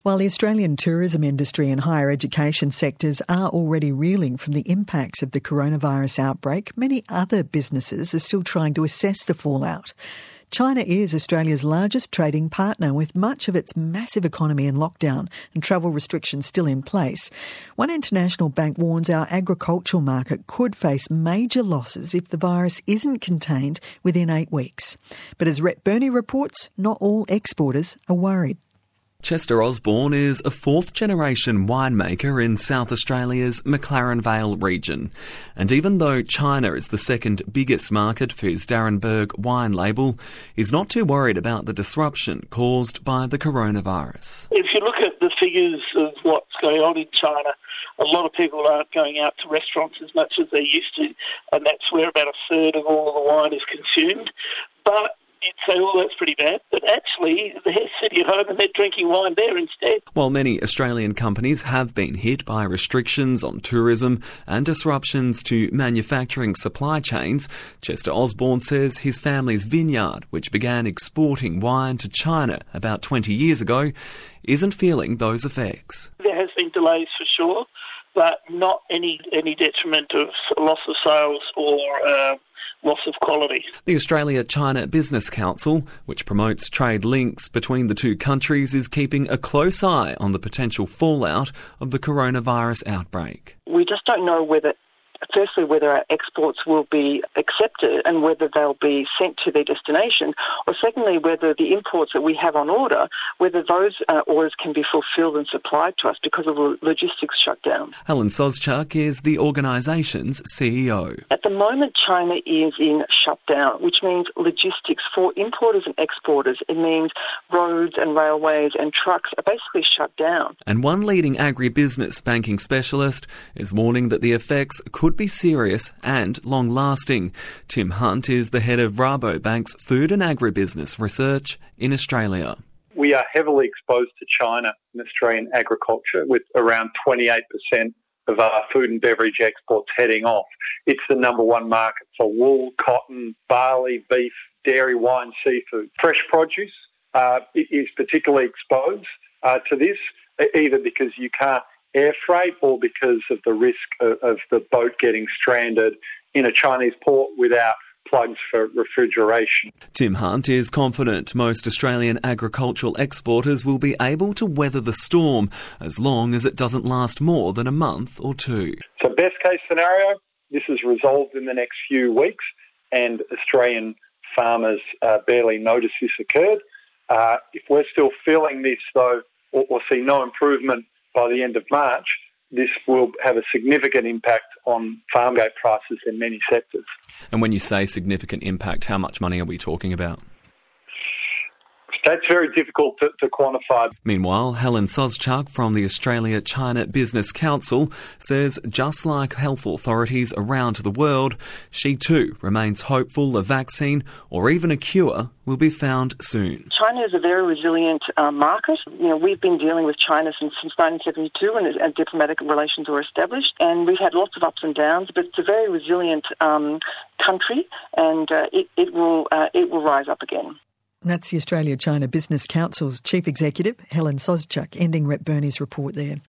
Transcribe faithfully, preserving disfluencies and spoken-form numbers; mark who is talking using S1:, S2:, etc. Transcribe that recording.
S1: While the Australian tourism industry and higher education sectors are already reeling from the impacts of the coronavirus outbreak, many other businesses are still trying to assess the fallout. China is Australia's largest trading partner, with much of its massive economy in lockdown and travel restrictions still in place. One international bank warns our agricultural market could face major losses if the virus isn't contained within eight weeks. But as Rhett Burney reports, not all exporters are worried.
S2: Chester Osborne is a fourth-generation winemaker in South Australia's McLaren Vale region. And even though China is the second biggest market for his Darrenberg wine label, he's not too worried about the disruption caused by the coronavirus.
S3: If you look at the figures of what's going on in China, a lot of people aren't going out to restaurants as much as they used to, and that's where about a third of all of the wine is consumed. But you'd say, oh, that's pretty bad. But actually, they're sitting at home and they're drinking wine there instead.
S2: While many Australian companies have been hit by restrictions on tourism and disruptions to manufacturing supply chains, Chester Osborne says his family's vineyard, which began exporting wine to China about twenty years ago, isn't feeling those effects.
S3: There has been delays for sure, but not any, any detriment of loss of sales or Uh, loss of quality.
S2: The Australia-China Business Council, which promotes trade links between the two countries, is keeping a close eye on the potential fallout of the coronavirus outbreak.
S4: We just don't know whether, firstly, whether our exports will be accepted and whether they'll be sent to their destination, or secondly, whether the imports that we have on order, whether those uh, orders can be fulfilled and supplied to us because of the logistics shutdown.
S2: Helen Sozchuk is the organisation's C E O.
S4: At the moment, China is in shutdown, which means logistics for importers and exporters. It means roads and railways and trucks are basically shut down.
S2: And one leading agribusiness banking specialist is warning that the effects could be serious and long-lasting. Tim Hunt is the head of Rabobank's food and agribusiness research in Australia.
S5: We are heavily exposed to China in Australian agriculture, with around twenty-eight percent of our food and beverage exports heading off. It's the number one market for wool, cotton, barley, beef, dairy, wine, seafood. Fresh produce uh, is particularly exposed uh, to this, either because you can't air freight or because of the risk of, of the boat getting stranded in a Chinese port without plugs for refrigeration.
S2: Tim Hunt is confident most Australian agricultural exporters will be able to weather the storm as long as it doesn't last more than a month or two.
S5: So best case scenario, this is resolved in the next few weeks and Australian farmers uh, barely notice this occurred. Uh, if we're still feeling this though, or, or see no improvement by the end of March, this will have a significant impact on farmgate prices in many sectors.
S2: And when you say significant impact, how much money are we talking about?
S5: That's very difficult to, to quantify.
S2: Meanwhile, Helen Sozchuk from the Australia-China Business Council says just like health authorities around the world, she too remains hopeful a vaccine or even a cure will be found soon.
S4: China is a very resilient uh, market. You know, we've been dealing with China since, since nineteen seventy-two when and diplomatic relations were established, and we've had lots of ups and downs, but it's a very resilient um, country, and uh, it, it will uh, it will rise up again.
S1: That's the Australia-China Business Council's Chief Executive, Helen Sozchuk, ending Rhett Burney's report there.